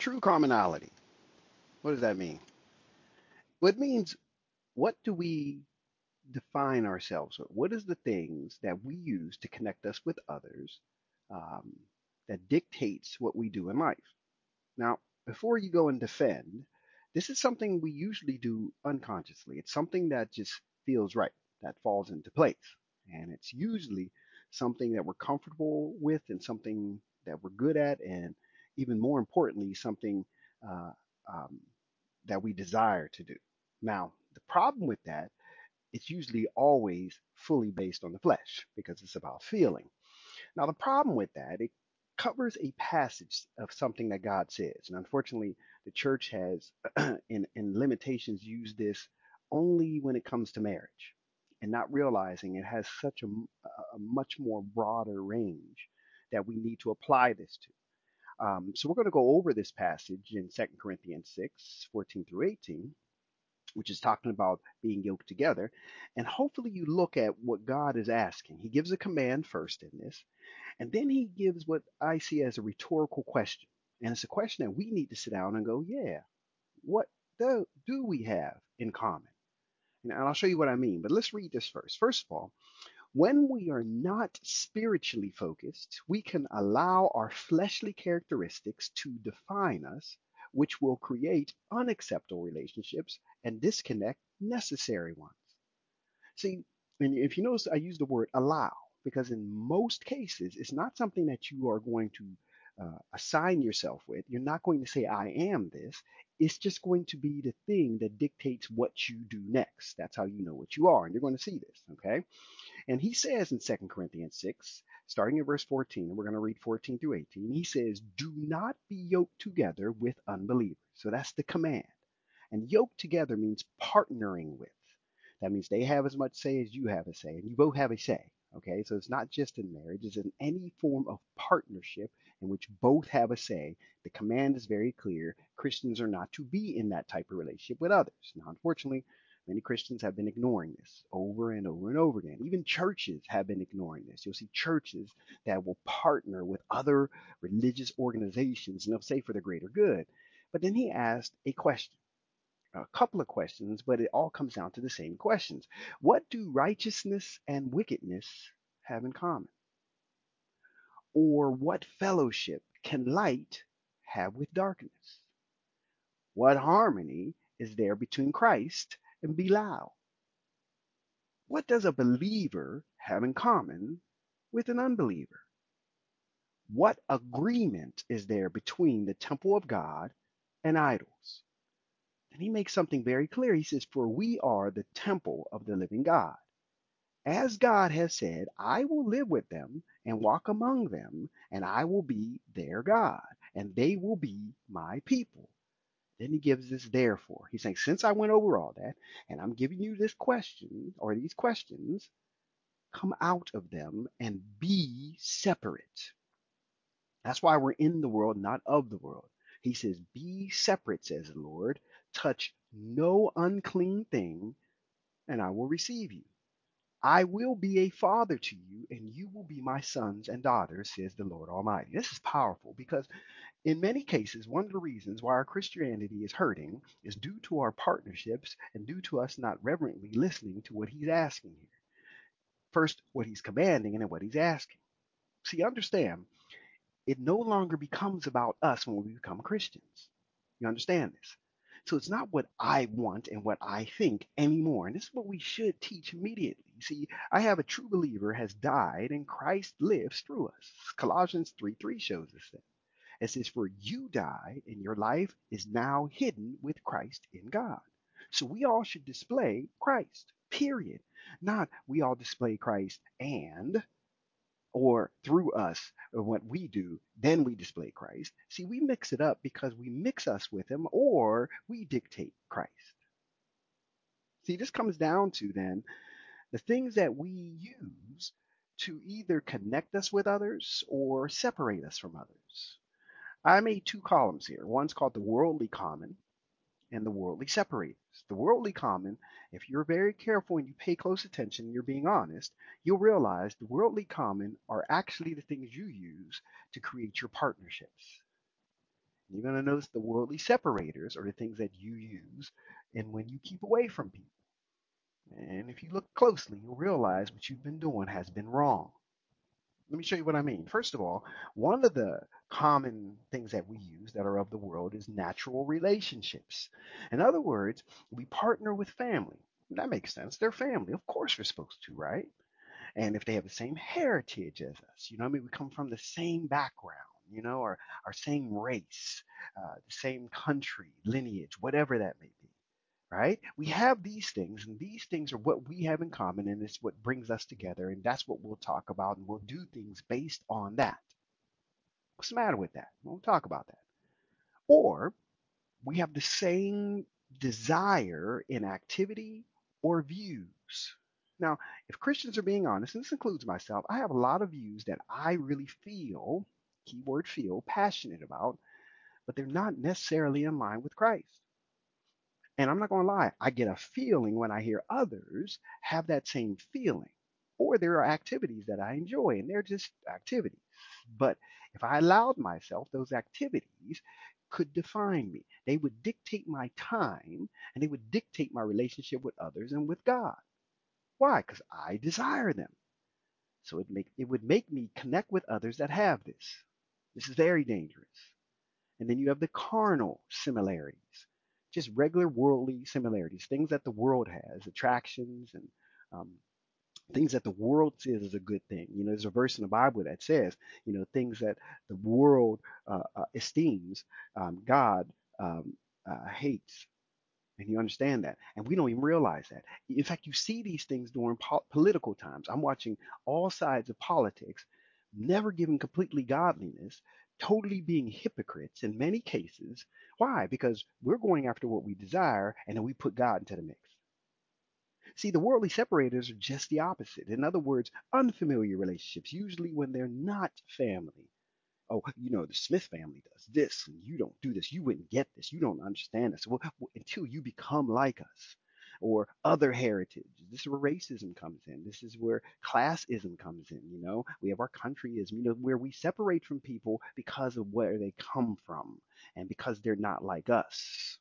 True commonality. What does that mean? Well, it means, what do we define ourselves with? What is the things that we use to connect us with others, um, that dictates what we do in life? Now, before you go and defend, this is something we usually do unconsciously. It's something that just feels right, that falls into place. And it's usually something that we're comfortable with and something that we're good at, and even more importantly, something uh, um, that we desire to do. Now, the problem with that, it's usually always fully based on the flesh because it's about feeling. Now, the problem with that, it covers a passage of something that God says. And unfortunately, the church has, in limitations, used this only when it comes to marriage and not realizing it has such a much more broader range that we need to apply this to. So we're going to go over this passage in 2 Corinthians 6:14 through 18, which is talking about being yoked together. And hopefully you look at what God is asking. He gives a command first in this, and then he gives what I see as a rhetorical question. And it's a question that we need to sit down and go, yeah, what do we have in common? And I'll show you what I mean. But let's read this first. First of all, when we are not spiritually focused, we can allow our fleshly characteristics to define us, which will create unacceptable relationships and disconnect necessary ones. See, and if you notice, I use the word allow because in most cases, it's not something that you are going to assign yourself with. You're not going to say, I am this. It's just going to be the thing that dictates what you do next. That's how you know what you are. And you're going to see this, okay? And he says in 2 Corinthians 6, starting in verse 14, and we're going to read 14 through 18, he says, do not be yoked together with unbelievers. So that's the command. And yoked together means partnering with. That means they have as much say as you have a say, and you both have a say. Okay, so it's not just in marriage, it's in any form of partnership in which both have a say. The command is very clear. Christians are not to be in that type of relationship with others. Now, unfortunately, many Christians have been ignoring this over and over and over again. Even churches have been ignoring this. You'll see churches that will partner with other religious organizations and they'll say for the greater good. But then he asked a question, a couple of questions, but it all comes down to the same questions. What do righteousness and wickedness have in common? Or what fellowship can light have with darkness? What harmony is there between Christ and Belial? What does a believer have in common with an unbeliever? What agreement is there between the temple of God and idols? And he makes something very clear. He says, for we are the temple of the living God. As God has said, I will live with them and walk among them, and I will be their God, and they will be my people. Then he gives this therefore. He's saying, since I went over all that, and I'm giving you this question or these questions, come out of them and be separate. That's why we're in the world, not of the world. He says, be separate, says the Lord. Touch no unclean thing, and I will receive you. I will be a father to you, and you will be my sons and daughters, says the Lord Almighty. This is powerful because, in many cases, one of the reasons why our Christianity is hurting is due to our partnerships and due to us not reverently listening to what He's asking here. First, what He's commanding, and then what He's asking. See, understand, it no longer becomes about us when we become Christians. You understand this? So it's not what I want and what I think anymore. And this is what we should teach immediately. See, I have a true believer has died and Christ lives through us. Colossians 3:3 shows us that. It says, for you died and your life is now hidden with Christ in God. So we all should display Christ, period. Not we all display Christ and or through us or what we do, then we display Christ. See, we mix it up because we mix us with him or we dictate Christ. See, this comes down to then the things that we use to either connect us with others or separate us from others. I made two columns here. One's called the worldly common and the worldly separators. The worldly common, if you're very careful and you pay close attention and you're being honest, you'll realize the worldly common are actually the things you use to create your partnerships. You're going to notice the worldly separators are the things that you use and when you keep away from people. And if you look closely, you'll realize what you've been doing has been wrong. Let me show you what I mean. First of all, one of the common things that we use that are of the world is natural relationships. In other words, we partner with family. That makes sense. They're family. Of course we're supposed to, right? And if they have the same heritage as us, you know what I mean? We come from the same background, or our same race, the same country, lineage, whatever that may be, right? We have these things, and these things are what we have in common, and it's what brings us together, and that's what we'll talk about, and we'll do things based on that. What's the matter with that? We'll talk about that. Or we have the same desire in activity or views. Now, if Christians are being honest, and this includes myself, I have a lot of views that I really feel, keyword feel, passionate about, but they're not necessarily in line with Christ. And I'm not going to lie, I get a feeling when I hear others have that same feeling. Or there are activities that I enjoy, and they're just activities. But if I allowed myself, those activities could define me. They would dictate my time, and they would dictate my relationship with others and with God. Why? Because I desire them. So it would make me connect with others that have this. This is very dangerous. And then you have the carnal similarities, just regular worldly similarities, things that the world has, attractions and um, things that the world says is a good thing. There's a verse in the Bible that says, things that the world esteems, God hates. And you understand that. And we don't even realize that. In fact, you see these things during political times. I'm watching all sides of politics, never giving completely godliness, totally being hypocrites in many cases. Why? Because we're going after what we desire and then we put God into the mix. See, the worldly separators are just the opposite. In other words, unfamiliar relationships, usually when they're not family. Oh, the Smith family does this, and you don't do this. You wouldn't get this. You don't understand this. Well, until you become like us. Or other heritage. This is where racism comes in. This is where classism comes in. We have our countryism, where we separate from people because of where they come from and because they're not like us.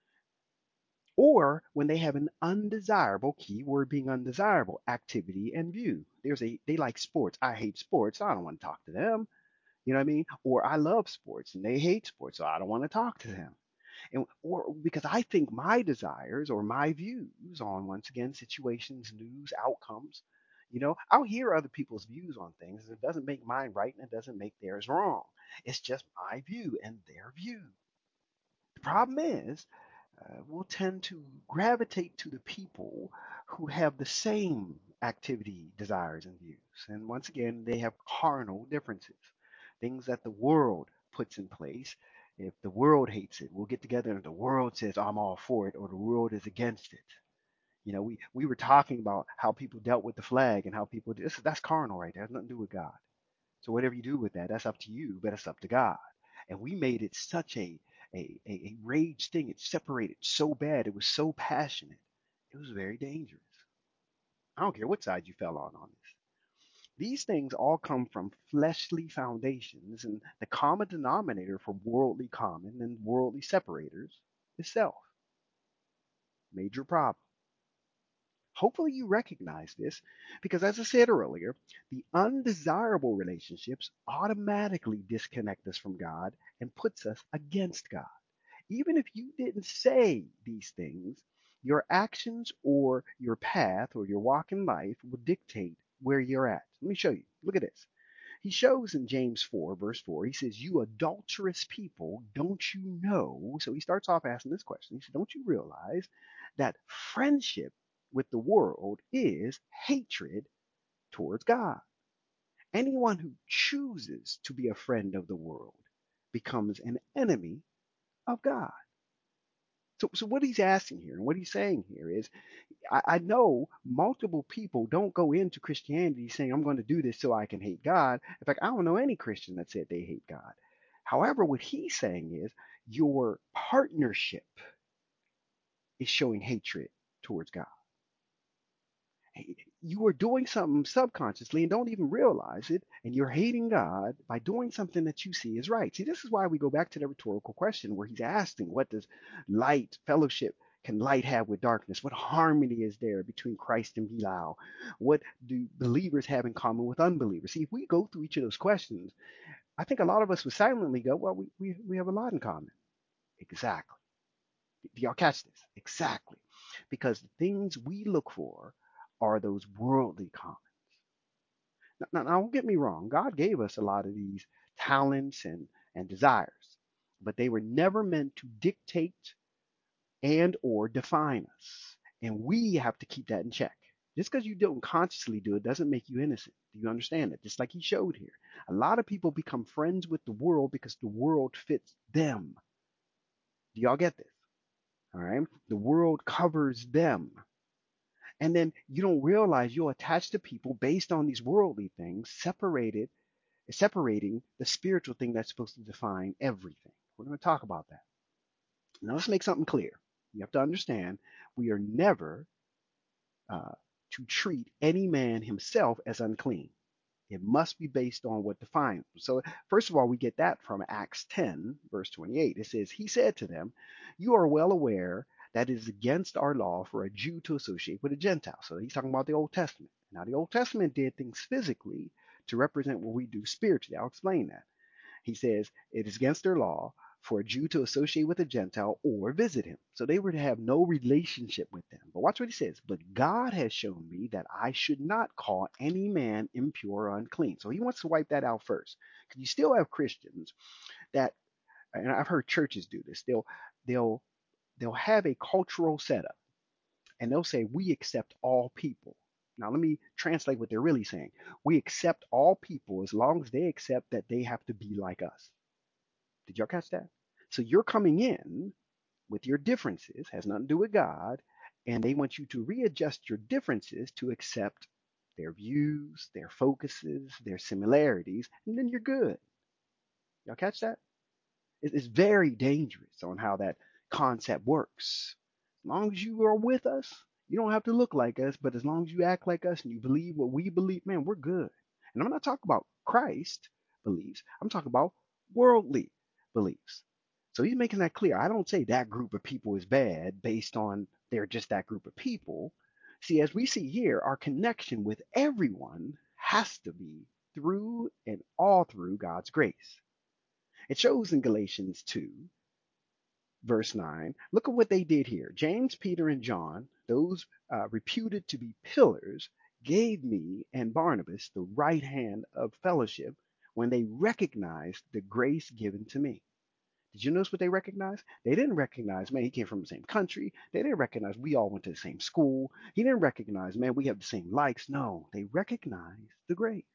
Or when they have an undesirable, key word being undesirable, activity and view. They like sports. I hate sports. So I don't want to talk to them. You know what I mean? Or I love sports and they hate sports, so I don't want to talk to them. Or because I think my desires or my views on, once again, situations, news, outcomes, I'll hear other people's views on things, and it doesn't make mine right and it doesn't make theirs wrong. It's just my view and their view. The problem is, we'll tend to gravitate to the people who have the same activity, desires, and views. And once again, they have carnal differences, things that the world puts in place. If the world hates it, we'll get together and the world says, I'm all for it, or the world is against it. We were talking about how people dealt with the flag and how people, that's carnal right there. It has nothing to do with God. So whatever you do with that, that's up to you, but it's up to God. And we made it such a rage thing. It separated so bad. It was so passionate. It was very dangerous. I don't care what side you fell on this. These things all come from fleshly foundations, and the common denominator for worldly common and worldly separators is self. Major problem. Hopefully you recognize this because, as I said earlier, the undesirable relationships automatically disconnect us from God and puts us against God. Even if you didn't say these things, your actions or your path or your walk in life will dictate where you're at. Let me show you. Look at this. He shows in James 4, verse 4, he says, You adulterous people, don't you know? So he starts off asking this question. He said, Don't you realize that friendship with the world is hatred towards God? Anyone who chooses to be a friend of the world becomes an enemy of God. So what he's asking here and what he's saying here is, I know multiple people don't go into Christianity saying, I'm going to do this so I can hate God. In fact, I don't know any Christian that said they hate God. However, what he's saying is your partnership is showing hatred towards God. you are doing something subconsciously and don't even realize it, and you're hating God by doing something that you see as right. See, this is why we go back to the rhetorical question where he's asking, what does light, fellowship, can light have with darkness? What harmony is there between Christ and Belial? What do believers have in common with unbelievers? See, if we go through each of those questions, I think a lot of us would silently go, well, we have a lot in common. Exactly. Do y'all catch this? Exactly. Because the things we look for are those worldly commons. Now, don't get me wrong. God gave us a lot of these talents and desires, but they were never meant to dictate and or define us. And we have to keep that in check. Just because you don't consciously do it doesn't make you innocent. Do you understand it? Just like he showed here. A lot of people become friends with the world because the world fits them. Do y'all get this? All right. The world covers them. And then you don't realize you're attached to people based on these worldly things, separating the spiritual thing that's supposed to define everything. We're going to talk about that. Now, let's make something clear. You have to understand we are never uh, to treat any man himself as unclean. It must be based on what defines them. So, first of all, we get that from Acts 10, verse 28. It says, he said to them, you are well aware that it is against our law for a Jew to associate with a Gentile. So he's talking about the Old Testament. Now, the Old Testament did things physically to represent what we do spiritually. I'll explain that. He says it is against their law for a Jew to associate with a Gentile or visit him. So they were to have no relationship with them. But watch what he says. But God has shown me that I should not call any man impure or unclean. So he wants to wipe that out first. Because you still have Christians that, and I've heard churches do this, they'll they'll have a cultural setup and they'll say, we accept all people. Now, let me translate what they're really saying. We accept all people as long as they accept that they have to be like us. Did y'all catch that? So you're coming in with your differences, has nothing to do with God, and they want you to readjust your differences to accept their views, their focuses, their similarities, and then you're good. Y'all catch that? It's very dangerous on how that concept works. As long as you are with us, you don't have to look like us, but as long as you act like us and you believe what we believe, man, we're good. And I'm not talking about Christ beliefs, I'm talking about worldly beliefs. So he's making that clear. I don't say that group of people is bad based on they're just that group of people. See, as we see here, our connection with everyone has to be through and all through God's grace. It shows in Galatians 2, verse 9. Look at what they did here. James, Peter, and John, those reputed to be pillars, gave me and Barnabas the right hand of fellowship when they recognized the grace given to me. Did you notice what they recognized? They didn't recognize, man, he came from the same country. They didn't recognize we all went to the same school. He didn't recognize, man, we have the same likes. No, they recognized the grace.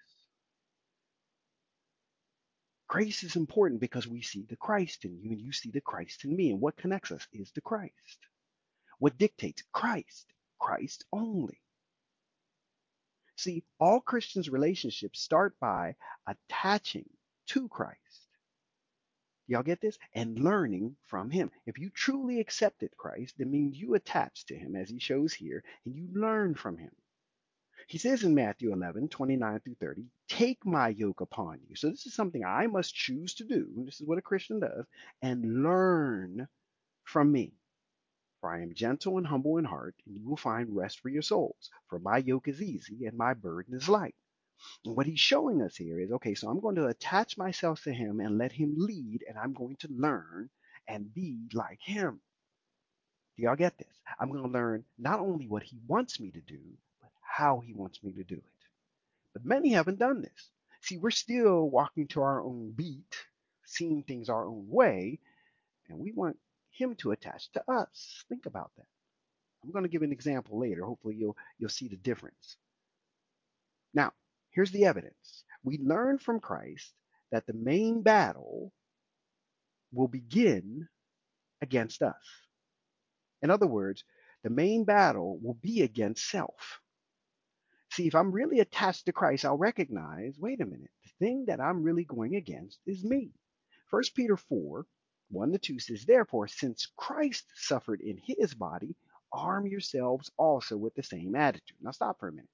Grace is important because we see the Christ in you and you see the Christ in me. And what connects us is the Christ. What dictates? Christ. Christ only. See, all Christians' relationships start by attaching to Christ. Y'all get this? And learning from him. If you truly accepted Christ, that means you attach to him, as he shows here, and you learn from him. He says in Matthew 11:29 through 30, take my yoke upon you. So this is something I must choose to do. This is what a Christian does. And learn from me. For I am gentle and humble in heart, and you will find rest for your souls. For my yoke is easy and my burden is light. And what he's showing us here is, okay, so I'm going to attach myself to him and let him lead, and I'm going to learn and be like him. Do y'all get this? I'm going to learn not only what he wants me to do, but how he wants me to do it. But many haven't done this. See, we're still walking to our own beat, seeing things our own way, and we want him to attach to us. Think about that. I'm going to give an example later. Hopefully you'll see the difference. Now, here's the evidence. We learn from Christ that the main battle will begin against us. In other words, the main battle will be against self. See, if I'm really attached to Christ, I'll recognize, wait a minute, the thing that I'm really going against is me. 1 Peter 4, 1 to 2 says, therefore, since Christ suffered in his body, arm yourselves also with the same attitude. Now stop for a minute.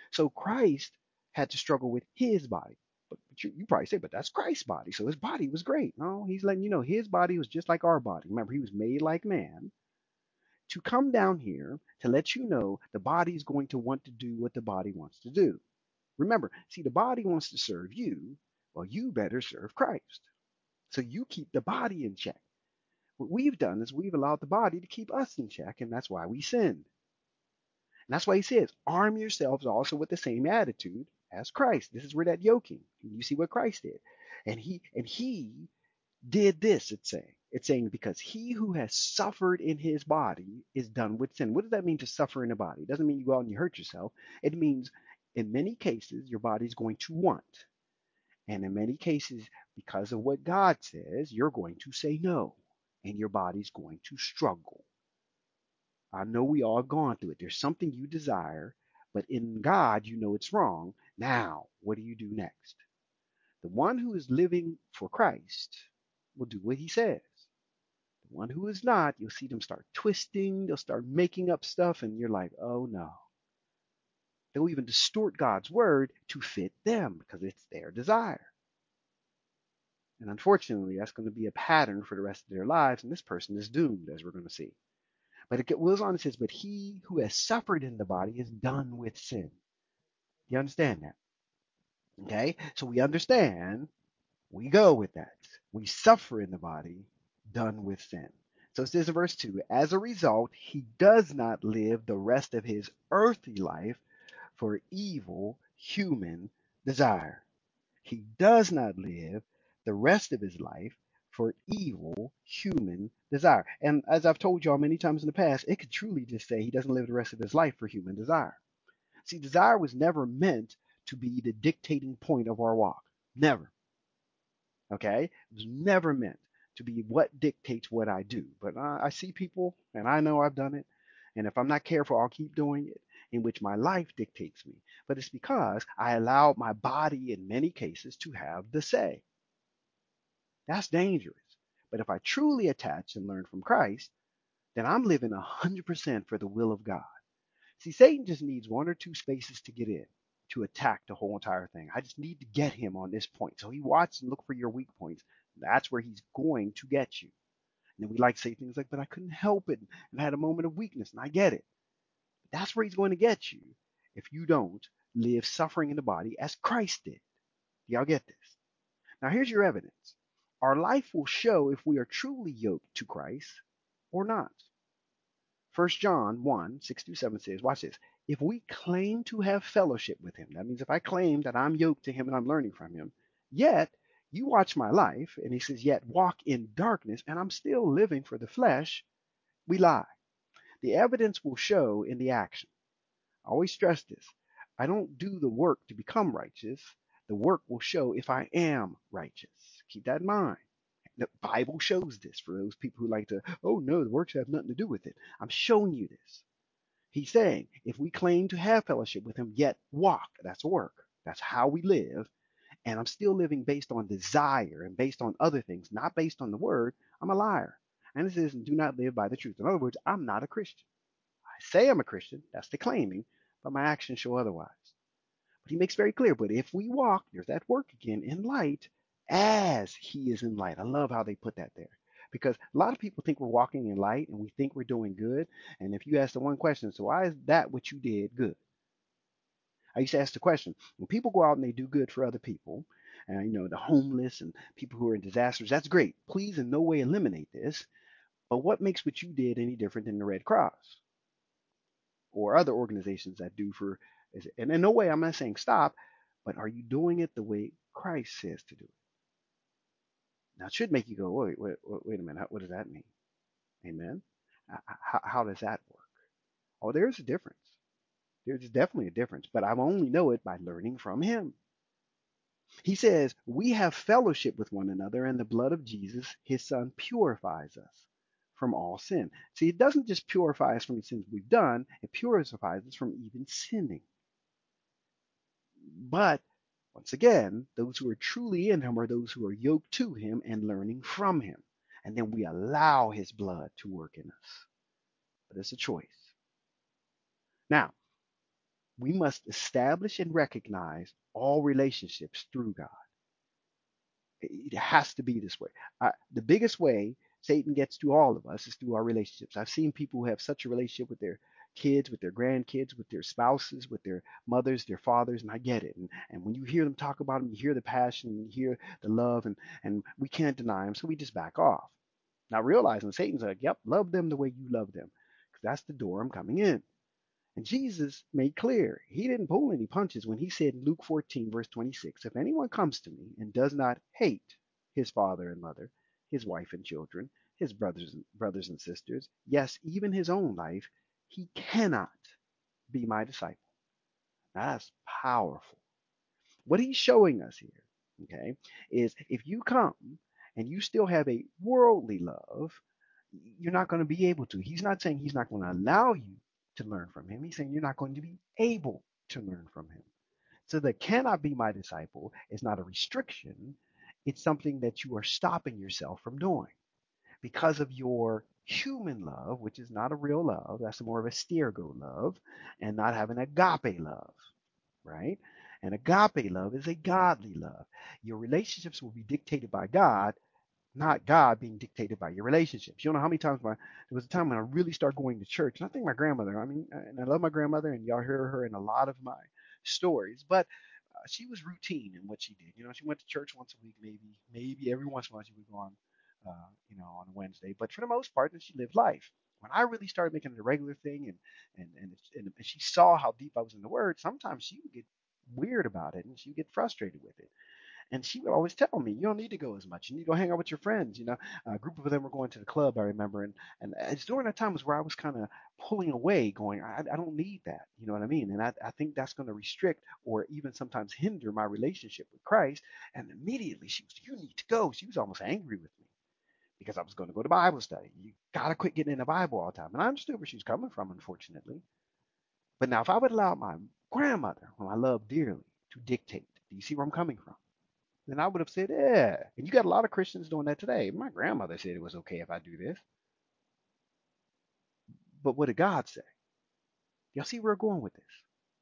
So Christ had to struggle with his body. But you probably say, but that's Christ's body. So his body was great. No, he's letting you know his body was just like our body. Remember, he was made like man to come down here to let you know the body is going to want to do what the body wants to do. Remember, see, the body wants to serve you. Well, you better serve Christ. So you keep the body in check. What we've done is we've allowed the body to keep us in check, and that's why we sinned. And that's why he says, arm yourselves also with the same attitude as Christ. This is where that yoking. You see what Christ did. And he did this, it's saying. It's saying because he who has suffered in his body is done with sin. What does that mean to suffer in a body? It doesn't mean you go out and you hurt yourself. It means in many cases your body's going to want. And in many cases, because of what God says, you're going to say no. And your body's going to struggle. I know we all have gone through it. There's something you desire, but in God, you know it's wrong. Now, what do you do next? The one who is living for Christ will do what he says. The one who is not, you'll see them start twisting, they'll start making up stuff, and you're like, oh no. They'll even distort God's word to fit them because it's their desire. And unfortunately, that's going to be a pattern for the rest of their lives, and this person is doomed, as we're going to see. But it goes on and says, but he who has suffered in the body is done with sin. You understand that? Okay? So we understand, we go with that. We suffer in the body, done with sin. So it says in verse 2, as a result, he does not live the rest of his earthly life for evil human desire. He does not live the rest of his life for evil human desire. And as I've told y'all many times in the past, it could truly just say he doesn't live the rest of his life for human desire. See, desire was never meant to be the dictating point of our walk. Never. Okay? It was never meant to be what dictates what I do. But I see people, and I know I've done it. And if I'm not careful, I'll keep doing it, in which my life dictates me. But it's because I allow my body, in many cases, to have the say. That's dangerous. But if I truly attach and learn from Christ, then I'm living 100% for the will of God. See, Satan just needs one or two spaces to get in to attack the whole entire thing. I just need to get him on this point. So he watches and look for your weak points. That's where he's going to get you. And then we like to say things like, but I couldn't help it and I had a moment of weakness, and I get it. But that's where he's going to get you if you don't live suffering in the body as Christ did. Y'all get this? Now here's your evidence. Our life will show if we are truly yoked to Christ or not. 1 John 1, 6 through 7 says, watch this. If we claim to have fellowship with him, that means if I claim that I'm yoked to him and I'm learning from him, yet you watch my life, and he says, yet walk in darkness, and I'm still living for the flesh, we lie. The evidence will show in the action. I always stress this. I don't do the work to become righteous. The work will show if I am righteous. Keep that in mind. The Bible shows this for those people who like to, oh no, the works have nothing to do with it. I'm showing you this. He's saying if we claim to have fellowship with him, yet walk, that's work. That's how we live. And I'm still living based on desire and based on other things, not based on the word, I'm a liar. And it says, do not live by the truth. In other words, I'm not a Christian. I say I'm a Christian, that's the claiming, but my actions show otherwise. But he makes very clear, but if we walk, there's that work again, in light, as he is in light. I love how they put that there. Because a lot of people think we're walking in light and we think we're doing good. And if you ask the one question, so why is that what you did good? I used to ask the question, when people go out and they do good for other people, and the homeless and people who are in disasters, that's great. Please in no way eliminate this. But what makes what you did any different than the Red Cross or other organizations that do for, and in no way I'm not saying stop, but are you doing it the way Christ says to do it? Now it should make you go, wait a minute, what does that mean? Amen. How does that work? Oh, there's a difference. There's definitely a difference, but I only know it by learning from him. He says, we have fellowship with one another, and the blood of Jesus, his son, purifies us from all sin. See, it doesn't just purify us from the sins we've done, it purifies us from even sinning. But once again, those who are truly in him are those who are yoked to him and learning from him. And then we allow his blood to work in us. But it's a choice. Now, We must establish and recognize all relationships through God. It has to be this way. The biggest way Satan gets to all of us is through our relationships. I've seen people who have such a relationship with their kids, with their grandkids, with their spouses, with their mothers, their fathers, and I get it. And when you hear them talk about them, you hear the passion, you hear the love, and we can't deny them, so we just back off. Not realizing Satan's like, yep, love them the way you love them, because that's the door I'm coming in. And Jesus made clear, he didn't pull any punches when he said in Luke 14, verse 26, if anyone comes to me and does not hate his father and mother, his wife and children, his brothers and sisters, yes, even his own life, he cannot be my disciple. Now, that's powerful. What he's showing us here, okay, is if you come and you still have a worldly love, you're not going to be able to. He's not saying he's not going to allow you to learn from him. He's saying you're not going to be able to learn from him. So the cannot be my disciple is not a restriction. It's something that you are stopping yourself from doing because of your human love, which is not a real love. That's more of a stergo love, and not having agape love, right? And agape love is a godly love. Your relationships will be dictated by God, not God being dictated by your relationships. You don't know how many times there was a time when I really started going to church, and I think my grandmother. I mean, and I love my grandmother, and y'all hear her in a lot of my stories, but she was routine in what she did. You know, she went to church once a week, maybe every once in a while she would go on, on a Wednesday. But for the most part, then she lived life. When I really started making it a regular thing, and she saw how deep I was in the Word, sometimes she would get weird about it, and she would get frustrated with it. And she would always tell me, you don't need to go as much. You need to go hang out with your friends. A group of them were going to the club, I remember. And it's during that time was where I was kind of pulling away, going, I don't need that. You know what I mean? And I think that's going to restrict or even sometimes hinder my relationship with Christ. And immediately she was, you need to go. She was almost angry with me because I was going to go to Bible study. You got to quit getting in the Bible all the time. And I understood where she was coming from, unfortunately. But now, if I would allow my grandmother, whom I love dearly, to dictate, do you see where I'm coming from? Then I would have said, yeah. And you got a lot of Christians doing that today. My grandmother said it was okay if I do this. But what did God say? Y'all see where we're going with this?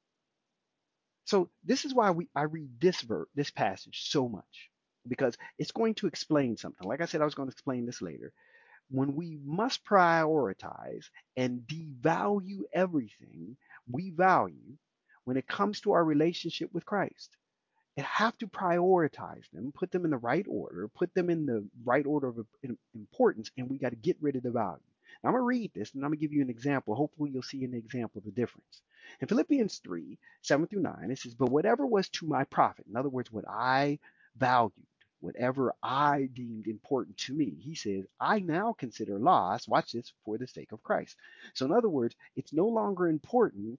So this is why I read this passage so much, because it's going to explain something. Like I said, I was going to explain this later. When we must prioritize and devalue everything we value when it comes to our relationship with Christ, and have to prioritize them, put them in the right order, put them in the right order of importance, and we got to get rid of the value. Now, I'm going to read this and I'm going to give you an example. Hopefully, you'll see an example of the difference. In Philippians 3 7 through 9, it says, but whatever was to my profit, in other words, what I valued, whatever I deemed important to me, he says, I now consider loss, watch this, for the sake of Christ. So, in other words, it's no longer important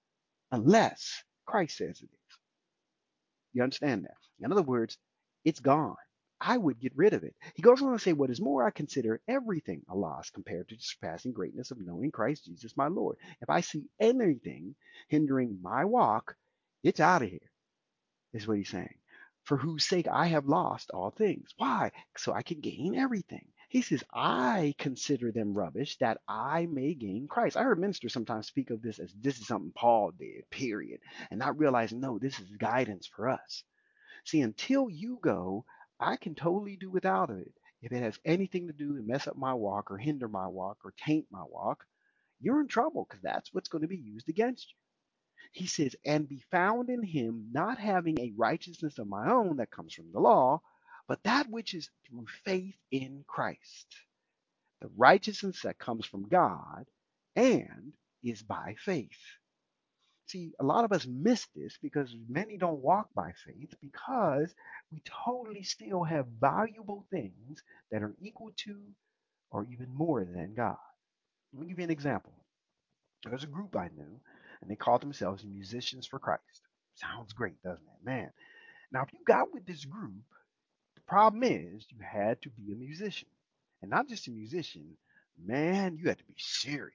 unless Christ says it is. You understand that? In other words, it's gone. I would get rid of it. He goes on to say, what is more, I consider everything a loss compared to the surpassing greatness of knowing Christ Jesus my Lord. If I see anything hindering my walk, it's out of here, is what he's saying. For whose sake I have lost all things. Why? So I can gain everything. He says, I consider them rubbish that I may gain Christ. I heard ministers sometimes speak of this as this is something Paul did, period. And not realizing, no, this is guidance for us. See, until you go, I can totally do without it. If it has anything to do and mess up my walk or hinder my walk or taint my walk, you're in trouble because that's what's going to be used against you. He says, and be found in him, not having a righteousness of my own that comes from the law, but that which is through faith in Christ. The righteousness that comes from God and is by faith. See, a lot of us miss this because many don't walk by faith because we totally still have valuable things that are equal to or even more than God. Let me give you an example. There's a group I knew, and they called themselves Musicians for Christ. Sounds great, doesn't it? Man. Now, if you got with this group, the problem is you had to be a musician. And not just a musician, man, you had to be serious.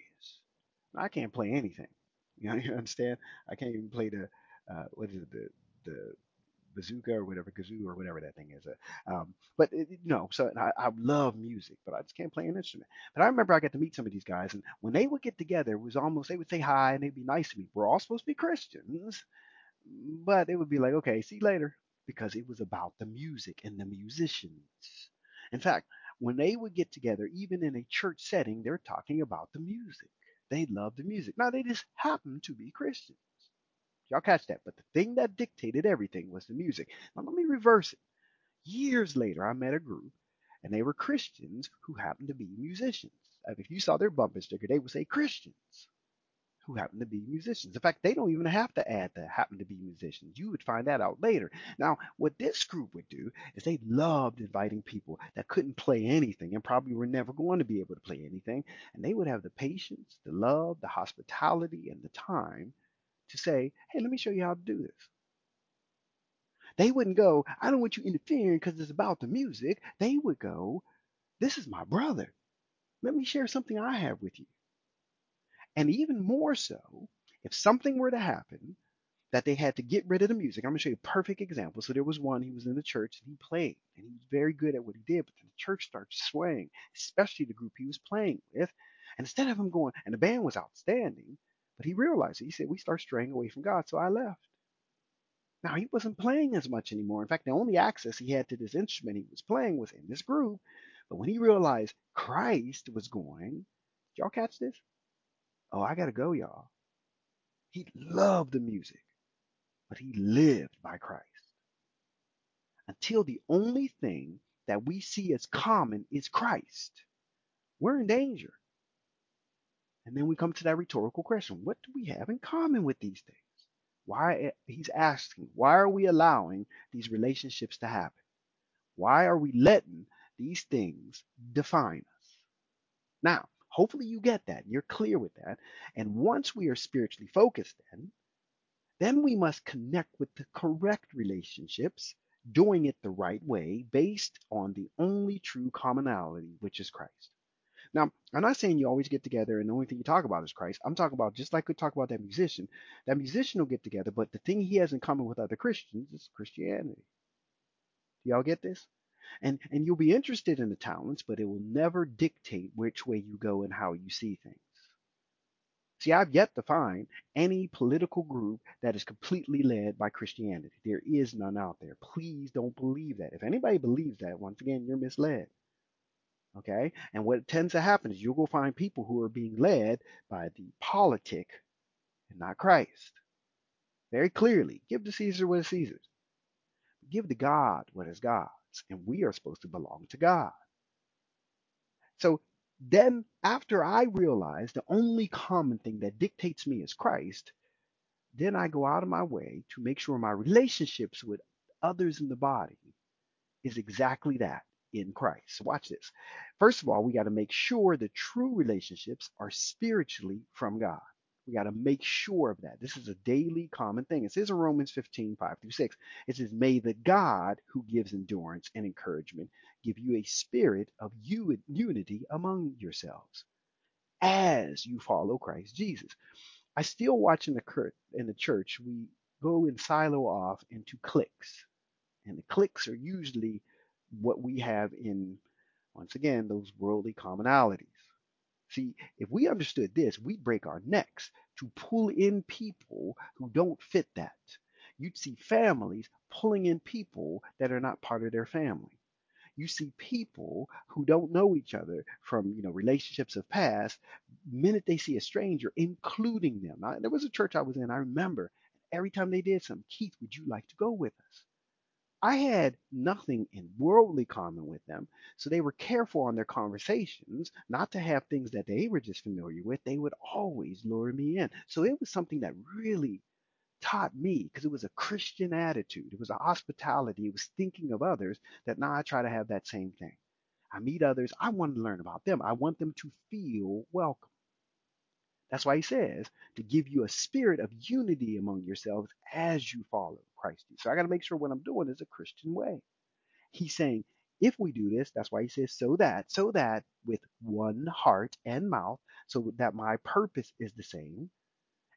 I can't play anything. You understand? I can't even play the what is it, the bazooka or whatever, kazoo or whatever that thing is. But so I love music, but I just can't play an instrument. But I remember I got to meet some of these guys, and when they would get together, it was almost they would say hi and they'd be nice to me. We're all supposed to be Christians, but it would be like, okay, see you later, because it was about the music and the musicians. In fact, when they would get together, even in a church setting, they're talking about the music. They love the music. Now, they just happen to be Christians. Y'all catch that? But the thing that dictated everything was the music. Now, let me reverse it. Years later, I met a group, and they were Christians who happened to be musicians. If you saw their bumper sticker, they would say Christians who happen to be musicians. In fact, they don't even have to add the happen to be musicians. You would find that out later. Now, what this group would do is they loved inviting people that couldn't play anything and probably were never going to be able to play anything. And they would have the patience, the love, the hospitality, and the time to say, hey, let me show you how to do this. They wouldn't go, I don't want you interfering because it's about the music. They would go, this is my brother. Let me share something I have with you. And even more so, if something were to happen that they had to get rid of the music. I'm going to show you a perfect example. So there was one, he was in the church and he played, and he was very good at what he did, but then the church started swaying, especially the group he was playing with. And instead of him going, and the band was outstanding, but he realized it. He said, we start straying away from God, so I left. Now, he wasn't playing as much anymore. In fact, the only access he had to this instrument he was playing was in this group. But when he realized Christ was going, did y'all catch this? Oh, I got to go, y'all. He loved the music, but he lived by Christ. Until the only thing that we see as common is Christ, we're in danger. And then we come to that rhetorical question, what do we have in common with these things? Why he's asking, why are we allowing these relationships to happen? Why are we letting these things define us? Now, hopefully you get that. You're clear with that. And once we are spiritually focused, then we must connect with the correct relationships, doing it the right way based on the only true commonality, which is Christ. Now, I'm not saying you always get together and the only thing you talk about is Christ. I'm talking about just like we talk about that musician. That musician will get together, but the thing he has in common with other Christians is Christianity. Do y'all get this? And you'll be interested in the talents, but it will never dictate which way you go and how you see things. See, I've yet to find any political group that is completely led by Christianity. There is none out there. Please don't believe that. If anybody believes that, once again, you're misled. Okay? And what tends to happen is you'll go find people who are being led by the politic and not Christ. Very clearly, give to Caesar what is Caesar's. Give to God what is God's. And we are supposed to belong to God. So then, after I realize the only common thing that dictates me is Christ, then I go out of my way to make sure my relationships with others in the body is exactly that in Christ. So watch this. First of all, we got to make sure the true relationships are spiritually from God. We got to make sure of that. This is a daily common thing. It says in Romans 15:5-6, it says, may the God who gives endurance and encouragement give you a spirit of unity among yourselves as you follow Christ Jesus. I still watch in the church, we go and silo off into cliques. And the cliques are usually what we have in, once again, those worldly commonalities. See, if we understood this, we'd break our necks to pull in people who don't fit that. You'd see families pulling in people that are not part of their family. You see people who don't know each other from relationships of past, minute they see a stranger, including them. Now, there was a church I was in, I remember, every time they did something, Keith, would you like to go with us? I had nothing in worldly common with them, so they were careful on their conversations not to have things that they were just familiar with. They would always lure me in. So it was something that really taught me because it was a Christian attitude. It was a hospitality. It was thinking of others that now I try to have that same thing. I meet others. I want to learn about them. I want them to feel welcome. That's why he says to give you a spirit of unity among yourselves as you follow Christ. So I got to make sure what I'm doing is a Christian way. He's saying if we do this, that's why he says so that with one heart and mouth, so that my purpose is the same,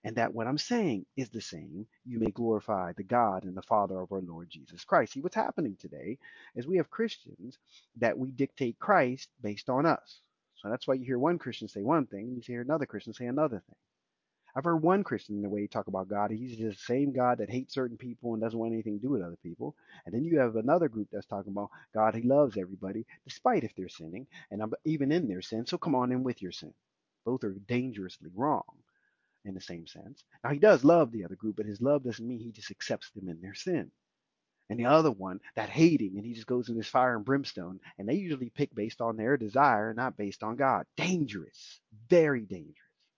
and that what I'm saying is the same, you may glorify the God and the Father of our Lord Jesus Christ. See, what's happening today is we have Christians that we dictate Christ based on us. So that's why you hear one Christian say one thing, and you hear another Christian say another thing. I've heard one Christian in the way he talk about God. He's just the same God that hates certain people and doesn't want anything to do with other people. And then you have another group that's talking about God, he loves everybody, despite if they're sinning, and I'm even in their sin. So come on in with your sin. Both are dangerously wrong in the same sense. Now he does love the other group, but his love doesn't mean he just accepts them in their sin. And the other one, that hating, and he just goes in this fire and brimstone, and they usually pick based on their desire, not based on God. Dangerous, very dangerous.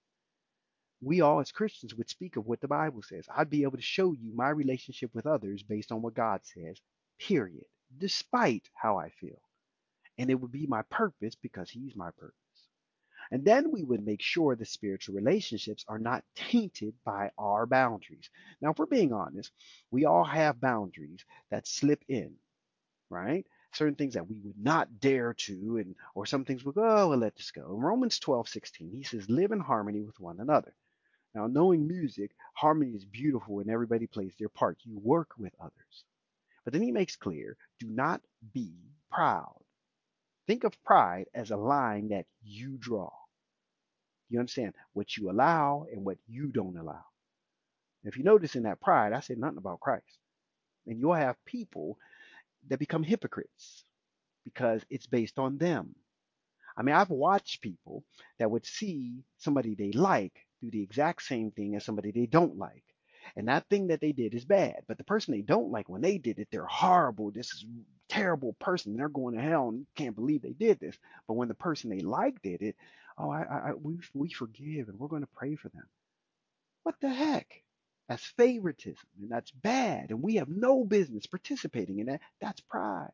We all as Christians would speak of what the Bible says. I'd be able to show you my relationship with others based on what God says, period, despite how I feel. And it would be my purpose because he's my purpose. And then we would make sure the spiritual relationships are not tainted by our boundaries. Now, if we're being honest, we all have boundaries that slip in, right? Certain things that we would not dare to, and or some things we go, oh, we'll let this go. In Romans 12:16, he says, live in harmony with one another. Now, knowing music, harmony is beautiful when everybody plays their part. You work with others. But then he makes clear, do not be proud. Think of pride as a line that you draw. You understand what you allow and what you don't allow. If you notice in that pride, I said nothing about Christ. And you'll have people that become hypocrites because it's based on them. I mean, I've watched people that would see somebody they like do the exact same thing as somebody they don't like. And that thing that they did is bad. But the person they don't like, when they did it, they're horrible. This is a terrible person. They're going to hell and you can't believe they did this. But when the person they like did it, oh, we forgive and we're going to pray for them. What the heck? That's favoritism and that's bad. And we have no business participating in that. That's pride.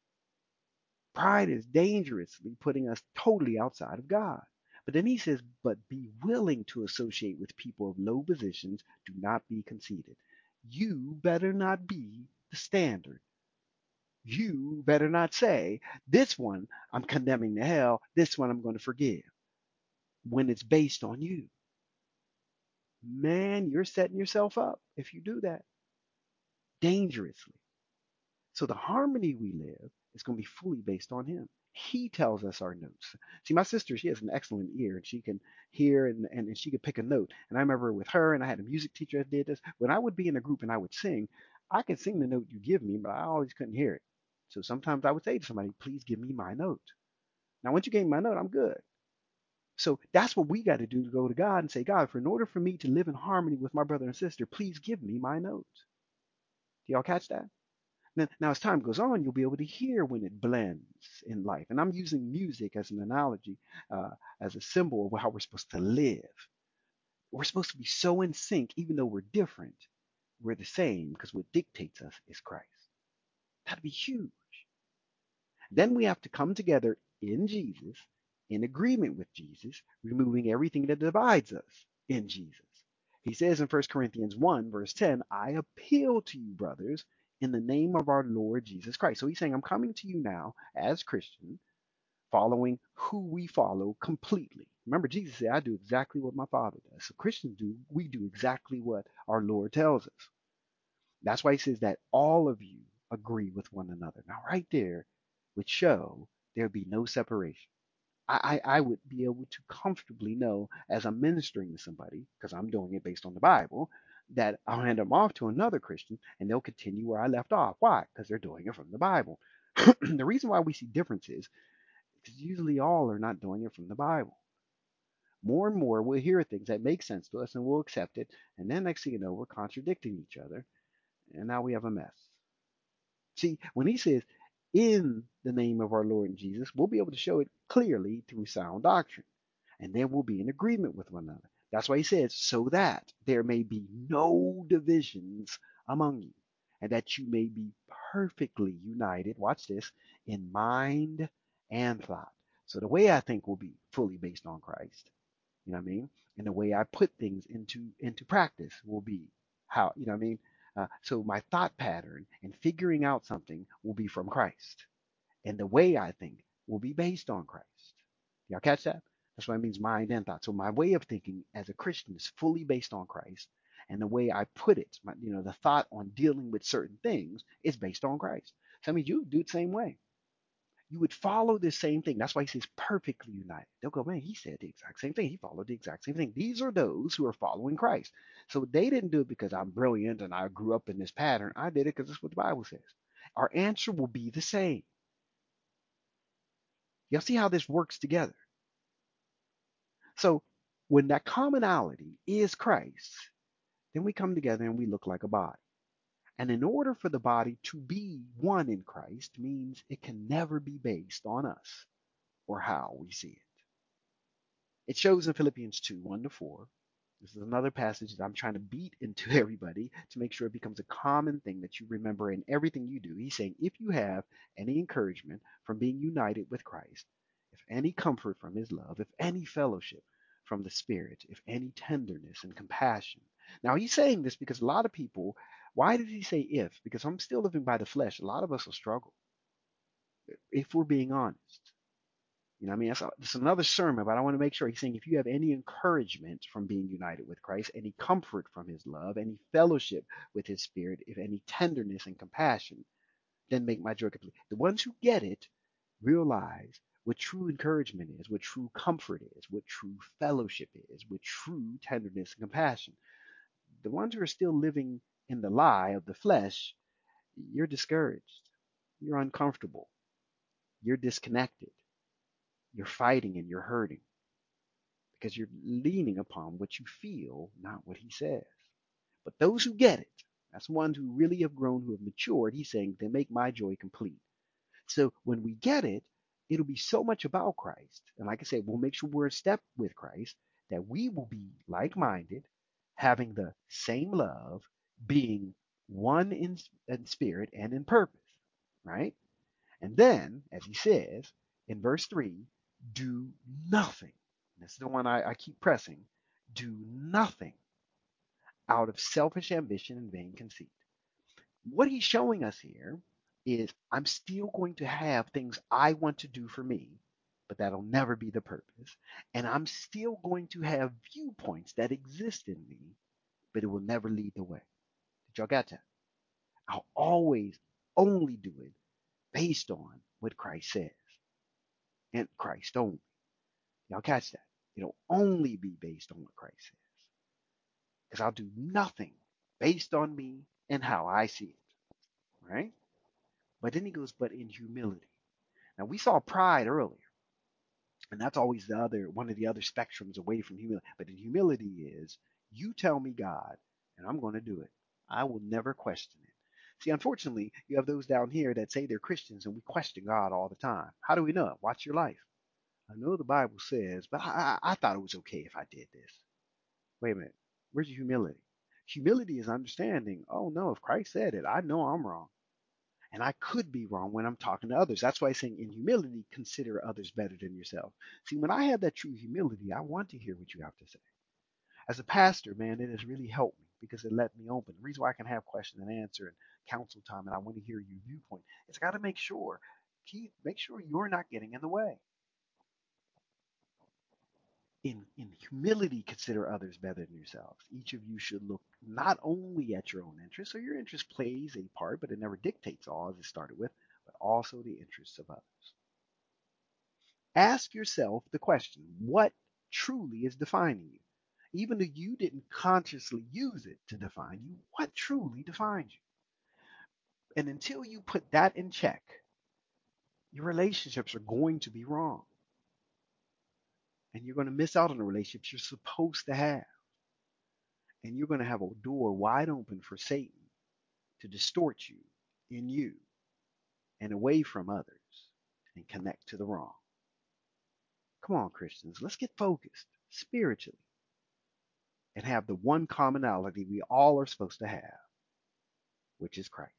Pride is dangerously putting us totally outside of God. But then he says, but be willing to associate with people of low positions. Do not be conceited. You better not be the standard. You better not say, this one I'm condemning to hell, this one I'm going to forgive, when it's based on you. Man, you're setting yourself up if you do that dangerously. So the harmony we live is going to be fully based on him. He tells us our notes. See, my sister, she has an excellent ear and she can hear and she could pick a note. And I remember with her, and I had a music teacher that did this. When I would be in a group and I would sing, I could sing the note you give me, but I always couldn't hear it. So sometimes I would say to somebody, please give me my note. Now, once you gave me my note, I'm good. So that's what we got to do to go to God and say, God, for in order for me to live in harmony with my brother and sister, please give me my note. Do y'all catch that? Now, as time goes on, you'll be able to hear when it blends in life. And I'm using music as an analogy, as a symbol of how we're supposed to live. We're supposed to be so in sync, even though we're different, we're the same because what dictates us is Christ. That'd be huge. Then we have to come together in Jesus, in agreement with Jesus, removing everything that divides us in Jesus. He says in 1 Corinthians 1, verse 10, I appeal to you, brothers, in the name of our Lord Jesus Christ. So he's saying, I'm coming to you now as Christian, following who we follow completely. Remember, Jesus said, I do exactly what my Father does. So Christians do, we do exactly what our Lord tells us. That's why he says that all of you agree with one another. Now, right there would show there would be no separation. I would be able to comfortably know as I'm ministering to somebody, because I'm doing it based on the Bible, that I'll hand them off to another Christian and they'll continue where I left off. Why? Because they're doing it from the Bible. The reason why we see differences is usually all are not doing it from the Bible. More and more we'll hear things that make sense to us and we'll accept it. And then next thing you know, we're contradicting each other. And now we have a mess. See, when he says, in the name of our Lord Jesus, we'll be able to show it clearly through sound doctrine. And then we'll be in agreement with one another. That's why he says, so that there may be no divisions among you, and that you may be perfectly united, watch this, in mind and thought. So the way I think will be fully based on Christ. You know what I mean? And the way I put things into practice will be how, you know what I mean? So my thought pattern and figuring out something will be from Christ. And the way I think will be based on Christ. Y'all catch that? That's what it means, mind and thought. So my way of thinking as a Christian is fully based on Christ. And the way I put it, the thought on dealing with certain things is based on Christ. So I mean, you do it the same way. You would follow the same thing. That's why he says perfectly united. They'll go, man, he said the exact same thing. He followed the exact same thing. These are those who are following Christ. So they didn't do it because I'm brilliant and I grew up in this pattern. I did it because that's what the Bible says. Our answer will be the same. You'll see how this works together. So when that commonality is Christ, then we come together and we look like a body. And in order for the body to be one in Christ means it can never be based on us or how we see it. It shows in Philippians 2, 1 to 4. This is another passage that I'm trying to beat into everybody to make sure it becomes a common thing that you remember in everything you do. He's saying, if you have any encouragement from being united with Christ, if any comfort from his love, if any fellowship from the Spirit, if any tenderness and compassion. Now, he's saying this because a lot of people, why did he say if? Because I'm still living by the flesh. A lot of us will struggle if we're being honest. You know what I mean? That's another sermon, but I want to make sure he's saying if you have any encouragement from being united with Christ, any comfort from his love, any fellowship with his spirit, if any tenderness and compassion, then make my joy complete. The ones who get it realize what true encouragement is, what true comfort is, what true fellowship is, what true tenderness and compassion. The ones who are still living in the lie of the flesh, you're discouraged. You're uncomfortable. You're disconnected. You're fighting and you're hurting because you're leaning upon what you feel, not what he says. But those who get it, that's ones who really have grown, who have matured, he's saying, they make my joy complete. So when we get it, it'll be so much about Christ. And like I said, we'll make sure we're in step with Christ, that we will be like minded, having the same love, being one in spirit and in purpose, right? And then, as he says in verse 3, do nothing. This is the one I keep pressing. Do nothing out of selfish ambition and vain conceit. What he's showing us here is I'm still going to have things I want to do for me, but that'll never be the purpose. And I'm still going to have viewpoints that exist in me, but it will never lead the way. Did y'all get that? I'll always only do it based on what Christ says and Christ only. Y'all catch that? It'll only be based on what Christ says. Because I'll do nothing based on me and how I see it. Right? But then he goes, but in humility. Now we saw pride earlier, and that's always the other one of the other spectrums away from humility. But in humility is you tell me God, and I'm going to do it. I will never question it. See, unfortunately, you have those down here that say they're Christians and we question God all the time. How do we know it? Watch your life. I know the Bible says, but I thought it was okay if I did this. Wait a minute. Where's your humility? Humility is understanding, oh no, if Christ said it, I know I'm wrong. And I could be wrong when I'm talking to others. That's why I'm saying in humility, consider others better than yourself. See, when I have that true humility, I want to hear what you have to say. As a pastor, man, it has really helped me because it let me open. The reason why I can have question and answer and counsel time and I want to hear your viewpoint, it's got to make sure, Keith, make sure you're not getting in the way. In humility, consider others better than yourselves. Each of you should look not only at your own interests, so your interest plays a part, but it never dictates all, as it started with, but also the interests of others. Ask yourself the question, what truly is defining you? Even though you didn't consciously use it to define you, what truly defines you? And until you put that in check, your relationships are going to be wrong. And you're going to miss out on the relationships you're supposed to have. And you're going to have a door wide open for Satan to distort you in you and away from others and connect to the wrong. Come on, Christians, let's get focused spiritually and have the one commonality we all are supposed to have, which is Christ.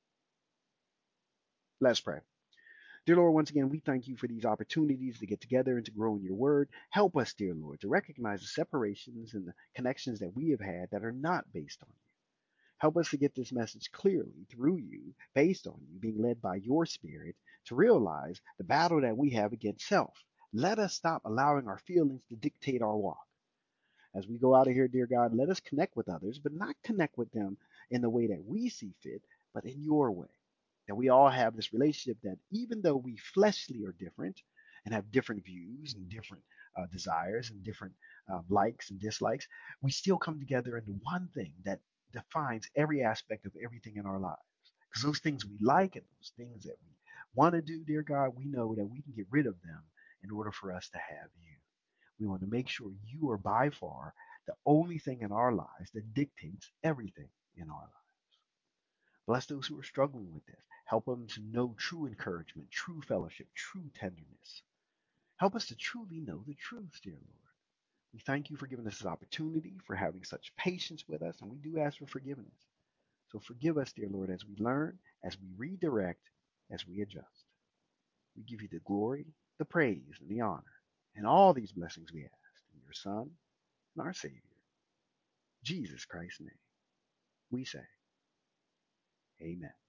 Let's pray. Dear Lord, once again, we thank you for these opportunities to get together and to grow in your word. Help us, dear Lord, to recognize the separations and the connections that we have had that are not based on you. Help us to get this message clearly through you, based on you, being led by your spirit, to realize the battle that we have against self, Let us stop allowing our feelings to dictate our walk. As we go out of here, dear God, let us connect with others, but not connect with them in the way that we see fit, but in your way. That we all have this relationship that even though we fleshly are different and have different views and different desires and different likes and dislikes, we still come together into one thing that defines every aspect of everything in our lives. Because those things we like and those things that we want to do, dear God, we know that we can get rid of them in order for us to have you. We want to make sure you are by far the only thing in our lives that dictates everything in our lives. Bless those who are struggling with this. Help them to know true encouragement, true fellowship, true tenderness. Help us to truly know the truth, dear Lord. We thank you for giving us this opportunity, for having such patience with us, and we do ask for forgiveness. So forgive us, dear Lord, as we learn, as we redirect, as we adjust. We give you the glory, the praise, and the honor, and all these blessings we ask in your Son and our Savior, Jesus Christ's name. We say, Amen.